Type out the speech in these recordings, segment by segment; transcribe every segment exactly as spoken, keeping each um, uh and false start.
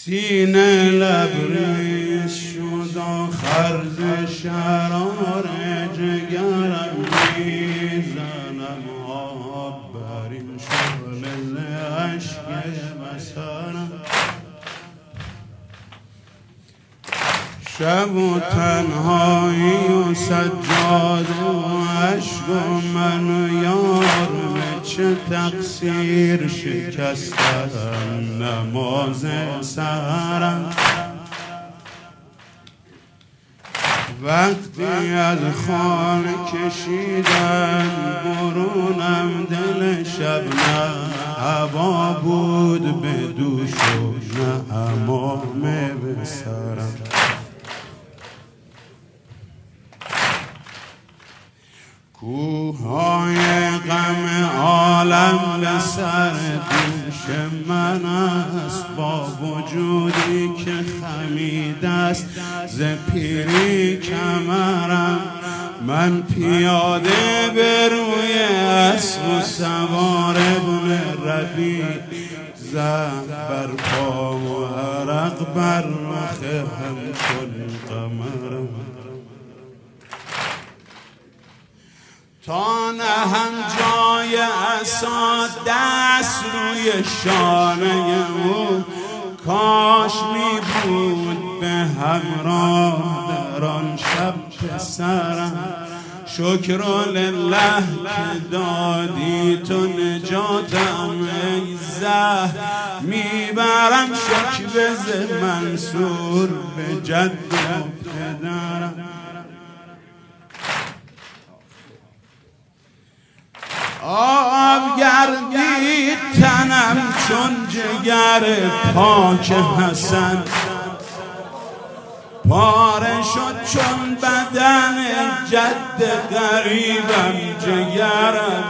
سینه لبریز شد آخر ز شرار جگرم میزنم آب بر این شعله ز اشک بصرم شب و تنهایی و سجاده و عشق و من و یار به چه تقصیر شکستم نماز سحرم وقتی از خانه کشیدن برونم دل شب نه هوا بود به دوش و نه حمام به سرم کوههای غم عالم به سر دوش من است با وجودی که خمیده است ز پیری کمرم من پیاده به روی اسب و سوار ابن ربیع زخم بر پا و عرق بر رخ همچون قمرم تا نهم جای عصا دست روی شانه او کاش می بود به همراه در آن شب پسرم شکر لله که دادی تو نجاتم ای زهر میبرم شکوه ز منصور به جد و پدرم آب گردید تنم چون جگر پاک حسن پاره شد چون بدن جد غریبم جگرم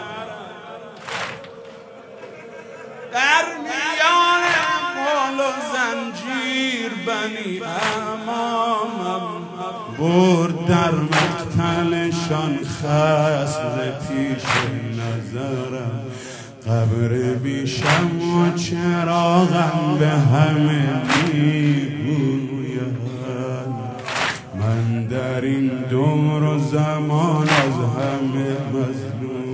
در میان قول و زنجیر بنی امامم برد در مقتلشان خصم پیش نظرم قبر بیشم و چراغم به همه میگوید من در این دور و زمان از همه مظلوم